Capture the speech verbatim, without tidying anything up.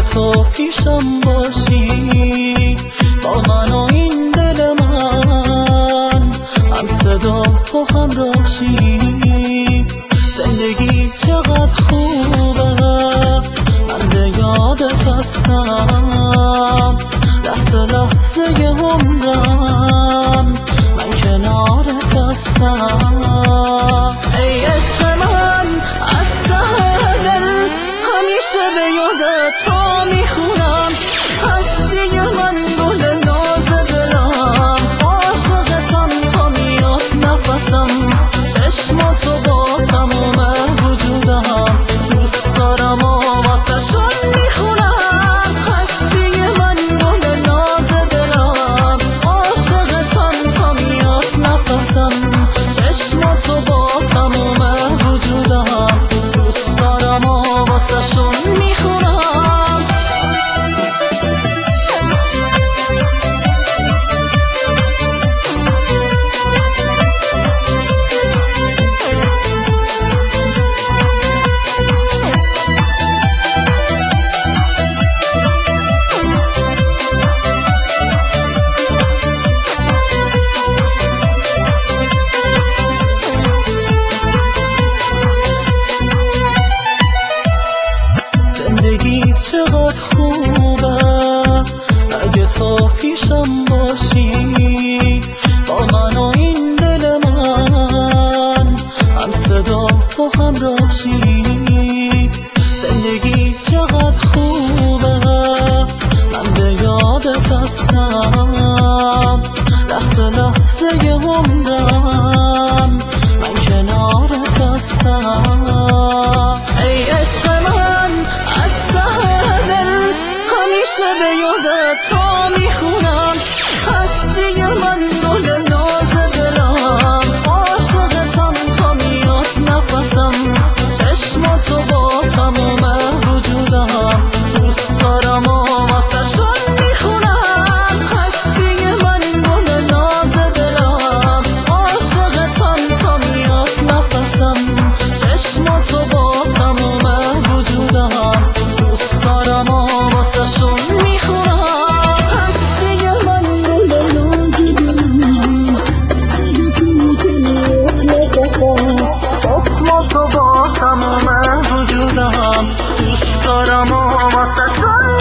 تو پیشم باشی، با من و این دل من هم صدا و هم راشی. زندگی چقدر خوبه، من به یادت هستم، لحظه لحظه عمرم من کنارت هستم. ای عشق من از ته دل همیشه به یادت تو میخونم، هستی من گل ناز دلم، عاشقتم تا میاد نفسم، چشماتو با تموم وجودم دوست دارم و واسه شون میخونم، هستی من گل ناز دلم، عاشقتم تا میاد نفسم، چشماتو با تموم وجودم دوست دارم و واسه شون میخونم. زندگی چقدر خوبه اگه تو پیشم باشی، با من و این دل من هم صدا و هم راشی. زندگی چقدر خوبه، من به یادت هستم، لحظه لحظه عمرم من کنارت هستم. ای عشق من از ته دل همیشه به یادت تو میخونم، هستی من گل ناز دلم، عاشقتم تا میاد نفسم، چشماتو با تموم وجودم دوست دارم و واسه شون میخونم، هستی من گل ناز دلم، عاشقتم تا میاد نفسم، چشماتو با تموم وجودم دوست دارم و واسه شون میخونم، هستی من گل ناز دلم، چشماتو با تموم وجودم دوست دارم و واسه شون